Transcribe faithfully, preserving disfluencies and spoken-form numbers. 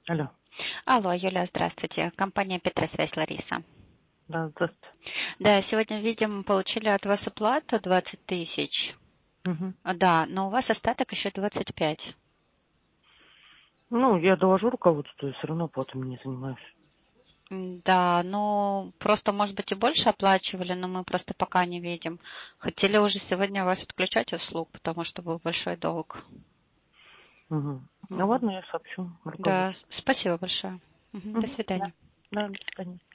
Алло. Алло, Юля, здравствуйте. Компания Петросвязь, Лариса. Да, здравствуйте. Да, сегодня, видим, получили от вас оплату двадцать тысяч. Угу. Да, но у вас остаток еще двадцать пять. Ну, я доложу руководству, и все равно оплатами не занимаюсь. Да, ну, просто, может быть, и больше оплачивали, но мы просто пока не видим. Хотели уже сегодня вас отключать услуг, потому что был большой долг. Угу. Ну Мгм. ладно, я сообщу Да, руководству. спасибо большое. Мгм, до Угу. Да, свидания. да, до свидания.